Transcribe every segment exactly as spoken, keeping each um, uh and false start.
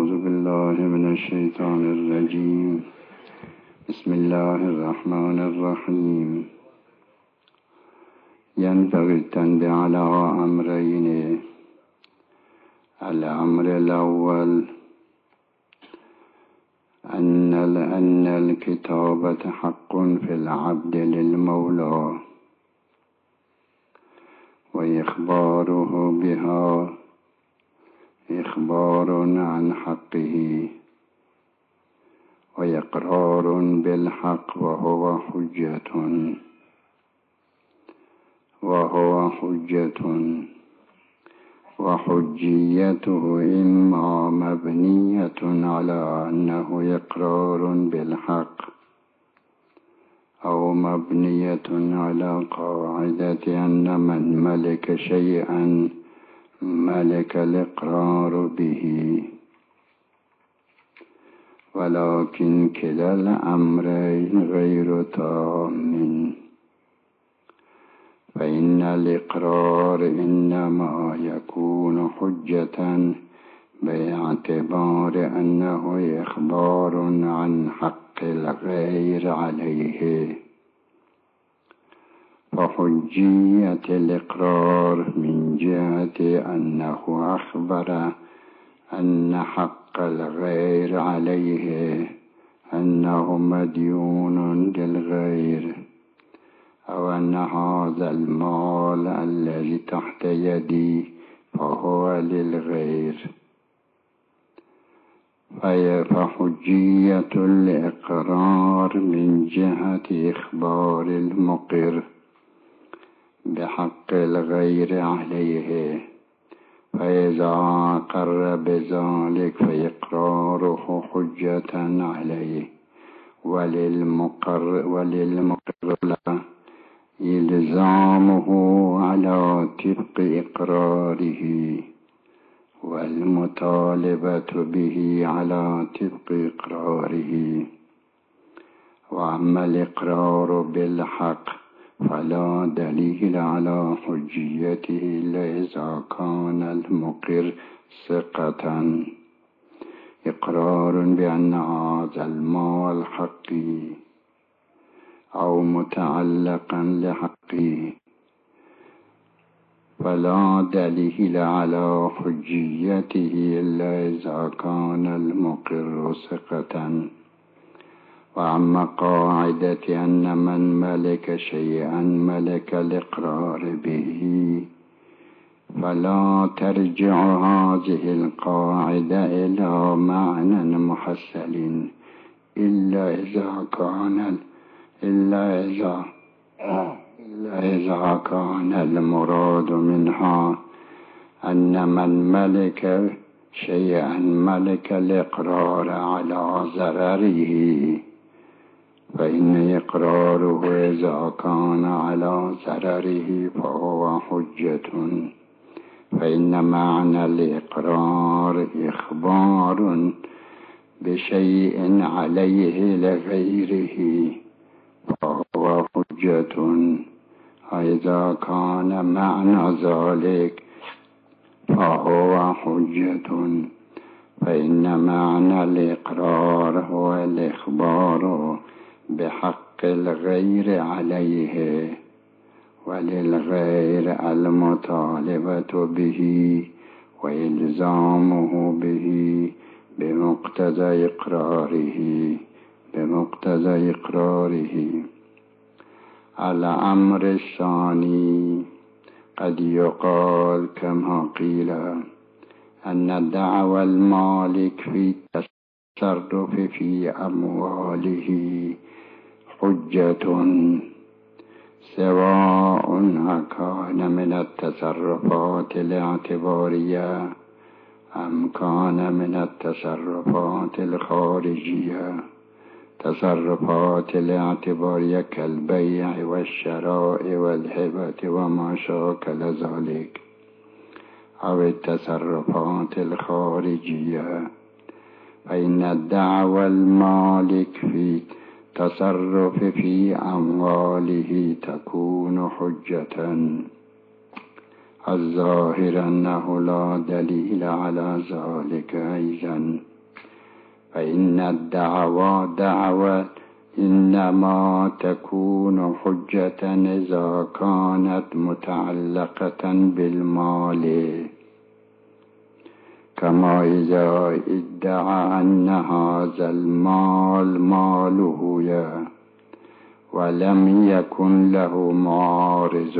أعوذ بالله من الشيطان الرجيم. بسم الله الرحمن الرحيم. ينبغي التنبيه على أمرين. الأمر الأول أن أن الكتابة حق في العبد للمولى، وإخباره بها إخبار عن حقه، وإقرار بالحق، وهو حجة وهو حجة وحجيته إما مبنية على أنه إقرار بالحق، أو مبنية على قاعدة أن من ملك شيئا ملك الإقرار به. ولكن كلا الأمرين غير تام، فإن الإقرار إنما يكون حجة باعتبار أنه إخبار عن حق الغير عليه، فحجية الإقرار من جهة أنه أخبر أن حق الغير عليه أنه مديون للغير، أو أن هذا المال الذي تحت يدي فهو للغير، فحجية الإقرار من جهة إخبار المقر بحق الغير عليه، فإذا أقر بذلك فإقراره حجة عليه، وللمقر وللمقر له إلزامه على طبق إقراره، والمطالبة به على طبق إقراره. وأما الإقرار بالحق فلا دليل على حجيته إلا إذا كان المقر ثقة، إقرار بأن هذا المال حقي أو متعلقا لحقي، فلا دليل على حجيته إلا إذا كان المقر ثقة. وأما قاعدة أن من ملك شيئا ملك الإقرار به، فلا ترجع هذه القاعدة إلى معنى محصل إلا إذا كان إلا إذا إلا إذا كان المراد منها أن من ملك شيئا ملك الإقرار على ضرره، فإن إقراره إذا كان على ضرره فهو حجة، فإن معنى الإقرار إخبار بشيء عليه لغيره فهو حجة. إذا كان معنى ذلك فهو حجة، فإن معنى الإقرار هو الإخبار بحق الغير عليه، وللغير المطالبة به وإلزامه به بمقتضى إقراره بمقتضى إقراره. الأمر الثاني قد يقال كما قيل أن دعوى المالك في التصرف في أمواله حجة، سواء كان من التصرفات الاعتبارية أم كان من التصرفات الخارجية. تصرفات الاعتبارية كالبيع والشراء والهبة وما شاكل ذلك، أو التصرفات الخارجية، فإن الدعوى المالك في تصرف في أمواله تكون حجة. الظاهر أنه لا دليل على ذلك أيضا، فإن الدعوى دعوة إنما تكون حجة إذا كانت متعلقة بالمال، كما إذا ادعى أن هذا المال ماله يا ولم يكن له معارض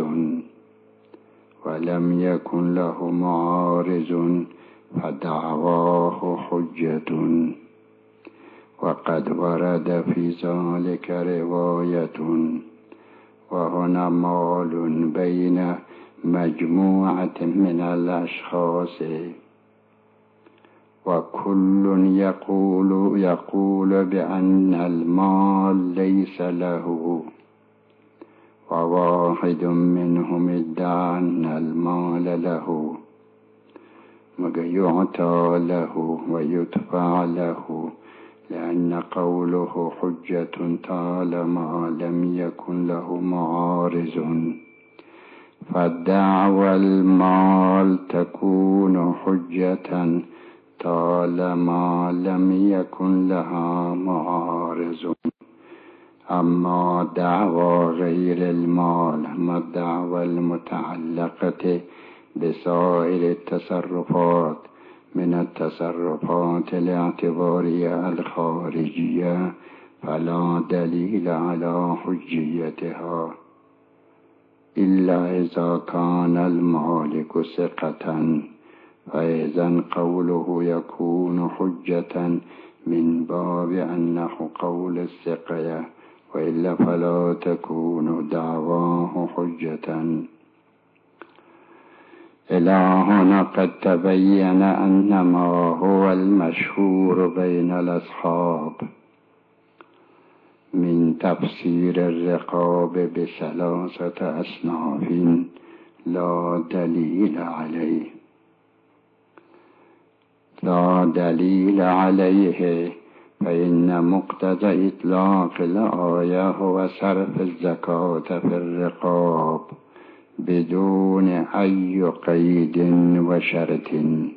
ولم يكن له معارض فدعواه حجة. وقد ورد في ذلك رواية، وهنا مال بين مجموعة من الأشخاص وكل يقول يقول بأن المال ليس له، وواحد منهم ادعى أن المال له، يعطى له ويدفع له، لأن قوله حجة طالما لم يكن له معارض. فالدعوى المال تكون حجة طالما لم يكن لها معارض. أما دعوى غير المال ما الدعوى المتعلقة بسائر التصرفات من التصرفات الاعتبارية الخارجية فلا دليل على حجيتها إلا إذا كان المالك ثقة، فإذا قوله يكون حجة من باب أنه قول الثقة، وإلا فلا تكون دعواه حجة. إلى هنا قد تبين أن ما هو المشهور بين الأصحاب من تفسير الرقاب بثلاثة أصناف لا دليل عليه لا دليل عليه فإن مقتضى إطلاق الآية هو صرف الزكاة في الرقاب بدون أي قيد وشرط.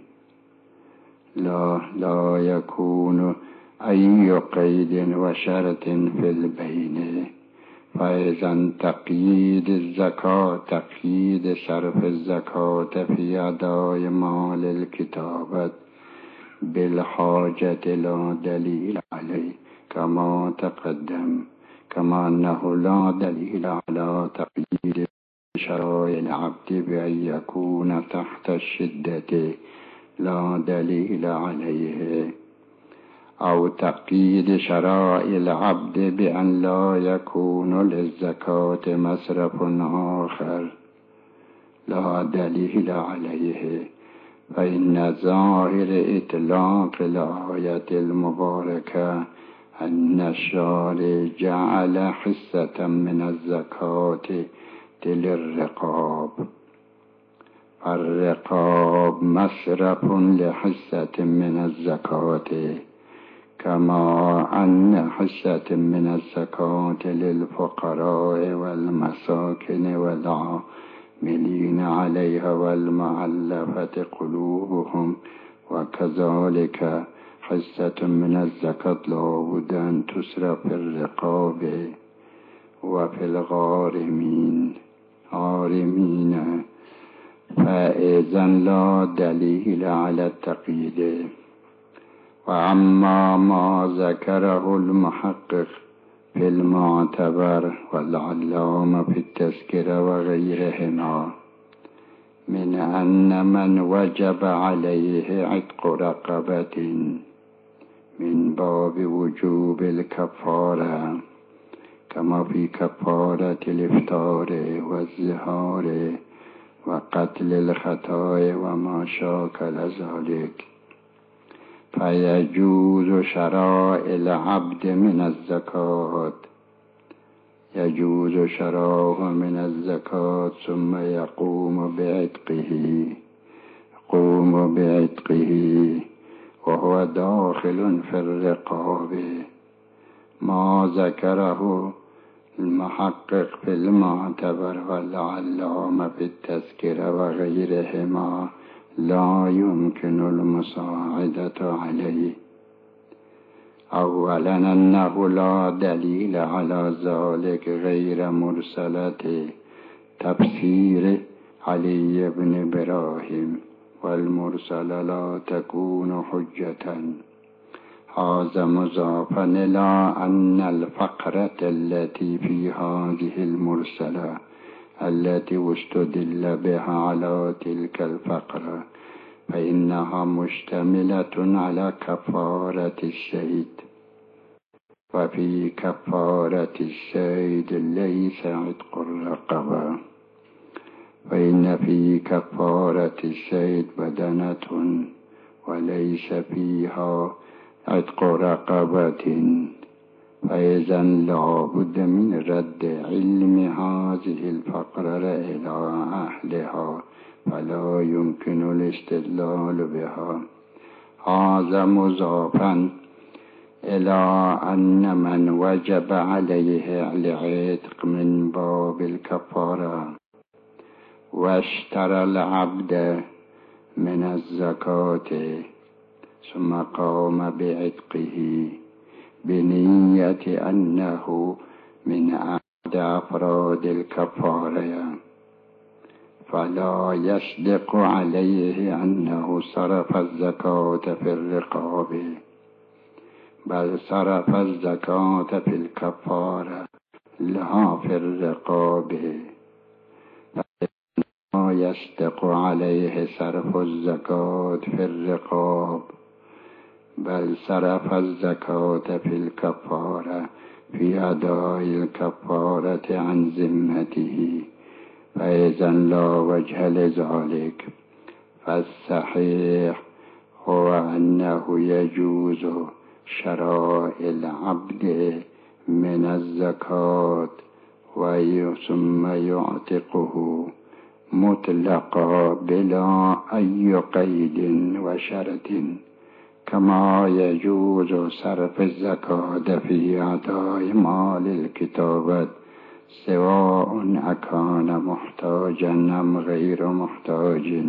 لا لا يكون أي قيد وشرط في البين، فإذا تقييد الزكاة تقييد صرف الزكاة في أداء مال الكتابة بالحاجة لا دليل عليه كما تقدم، كما أنه لا دليل على تقييد شرائع العبد بأن يكون تحت الشدة لا دليل عليه، أو تقييد شرائع العبد بأن لا يكون للزكاة مصرف آخر لا دليل عليه. فإن ظاهر إطلاق الآية المباركة أن الشارع جعل حصة من الزكاة للرقاب، الرقاب مصرف لحصة من الزكاة، كما أن حصة من الزكاة للفقراء والمساكين والعاملين عليها والمؤلفة قلوبهم، وكذلك حصة من الزكاة لابد أن تصرف في الرقاب وفي الغارمين غارمين فإذا لا دليل على التقييد. وأما ما ذكره المحقق في المعتبر والعلامة في التذكرة وغيرهما من أن من وجب عليه عتق رقبة من باب وجوب الكفارة كما في كفارة الإفطار والزهار وقتل الخطايا وما شاكل ذلك، فيجوز شراء العبد من الزكاة يجوز شراءه من الزكاة ثم يقوم بعتقه يقوم بعتقه وهو داخل في الرقاب. ما ذكره المحقق في المعتبر والعلامة في التذكرة وغيرهما لا يمكن المساعدة عليه، اولا انه لا دلیل على ذلك غیر مرسلة تفسیر علی بن ابراهیم والمرسل لا تكون حجة. هذا مضافا إلى أن الفقرة التي في هذه المرسلة التي استدل بها على تلك الفقرة فإنها مشتملة على كفارة الشهيد، وفي كفارة الشهيد ليس عتق الرقبة، فإن في كفارة الشهيد بدنة وليس فيها عتق رقبة، فإذا لا بد من رد علم هذه الفقرة إلى أهلها فلا يمكن الاستدلال بها. هذا مضافا إلى أن من وجب عليه العتق من باب الكفارة واشترى العبد من الزكاة ثم قام بعتقه بنية أنه من أحد أفراد الكفارة فلا يصدق عليه أنه صرف الزكاة في الرقاب، بل صرف الزكاة في الكفارة لا في الرقاب، فلا يصدق عليه صرف الزكاة في الرقاب، بل صرف الزكاة في الكفارة في أداء الكفارة عن ذمته، فإذا لا وجه لذلك. فالصحيح هو أنه يجوز شراء العبد من الزكاة ثم يعتقه مطلقا بلا أي قيد وشرط، كما يجوز صرف الزكاة في أداء مال الكتابة سواء أكان محتاجا أم غير محتاج.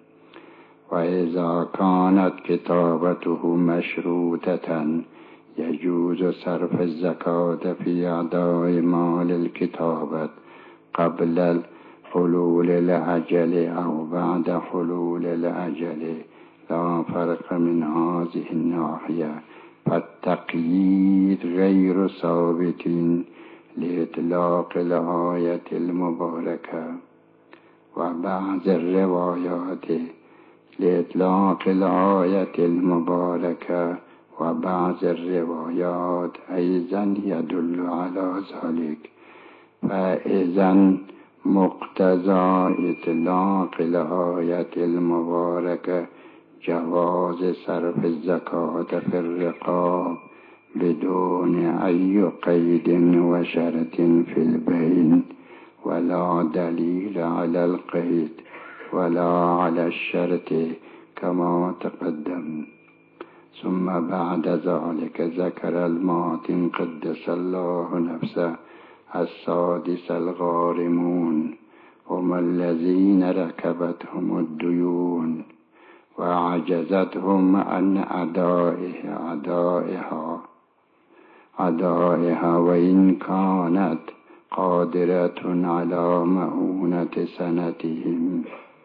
وإذا كانت كتابته مشروطة يجوز صرف الزكاة في أداء مال الكتابة قبل حلول الأجل أو بعد حلول الأجل، لا فرق من هذه الناحية. فالتقييد غير ثابت لإطلاق الآية المباركة، وبعض الروايات لإطلاق الآية المباركة وبعض الروايات أيضا يدل على ذلك. فإذا مقتضى إطلاق الآية المباركة جواز صرف الزكاة في الرقاب بدون أي قيد وشرط في البين، ولا دليل على القيد ولا على الشرط كما تقدم. ثم بعد ذلك ذكر الماتن قدس الله نفسه السادس الغارمون، هم الذين ركبتهم الديون وعجزتهم عن أدائها أدائها أدائها وإن كانت قادرة على مؤونة سنتهم.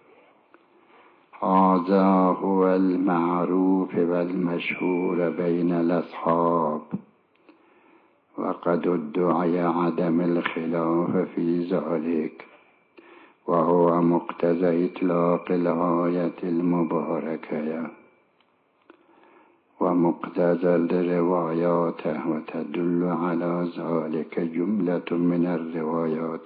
هذا هو المعروف والمشهور بين الأصحاب، وقد ادعي عدم الخلاف في ذلك، وهو مقتضى إطلاق الآية المباركة ومقتضى الروايات، وتدل على ذلك جملة من الروايات،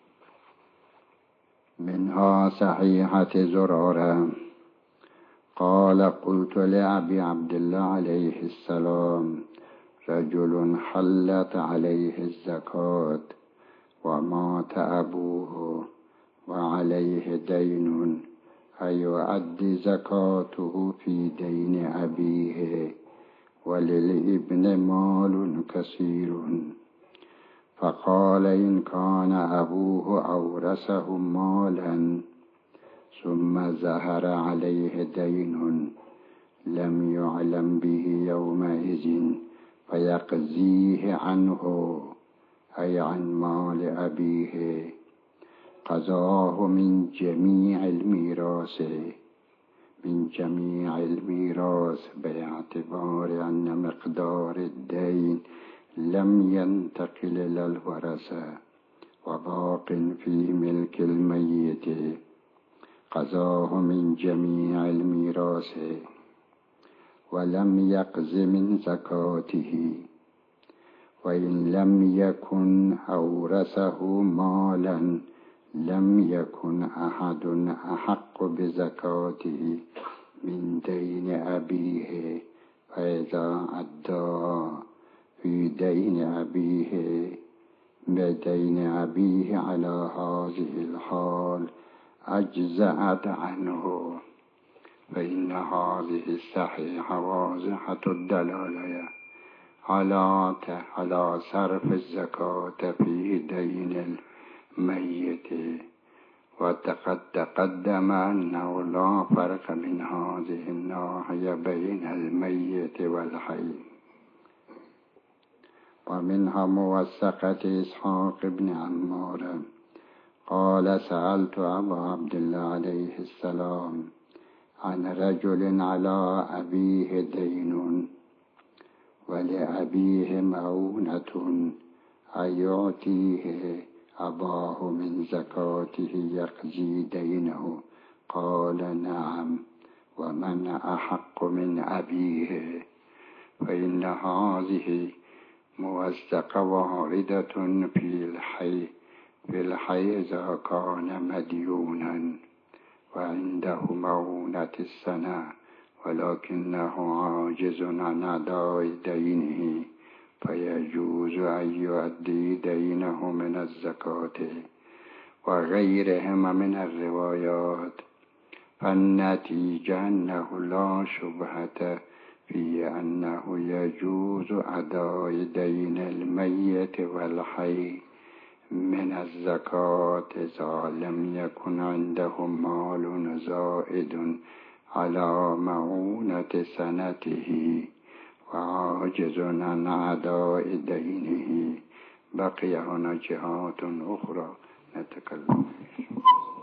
منها صحيحة زرارة قال: قلت لأبي عبد الله عليه السلام: رجل حلت عليه الزكاة ومات أبوه وعليه دين، أيؤدي زكاته في دين أبيه وللابن مال كثير؟ فقال: إن كان أبوه أورثه مالا ثم ظهر عليه دين لم يعلم به يومئذ فيقضيه عنه أي عن مال أبيه قضاه من جميع الميراث من جميع الميراث باعتبار أن مقدار الدين لم ينتقل إلى الورثة وباق في ملك الميت قضاه من جميع الميراث ولم يقض من زكاته وإن لم يكن أورثه مالا لم يكن أحد أحق بزكاته من دين أبيه فإذا أدى في دين أبيه بدين أبيه على هذه الحال أجزأت عنه فإن هذه الصحيحة واضحة الدلالة على على صرف الزكاة في دين الميت وقد تقدم أنه لا فرق من هذه الناحية بين الميت والحي. ومنها موثقة إسحاق بن عمار قال سألت أبا عبد الله عليه السلام عن رجل على أبيه دين ولأبيه مؤونة أيعطيه أباه من زكاته يقضي دينه؟ قال نعم. ومن أحق من أبيه؟ فإن هذه موثقة واردة في الحي في الحي إذا كان مديونا وعنده مؤونة السنة ولكنه عاجز عن أداء دينه فيجوز أن يؤدي دينه من الزكاة وغيرهما من الروايات. فالنتيجة أنه لا شبهة في أنه يجوز أداء دين الميت والحي من الزكاة إذا لم يكن عنده مال زائد على مؤونة سنته وعاجز عن أداء دينه. بقي هنا جهات أخرى نتكلم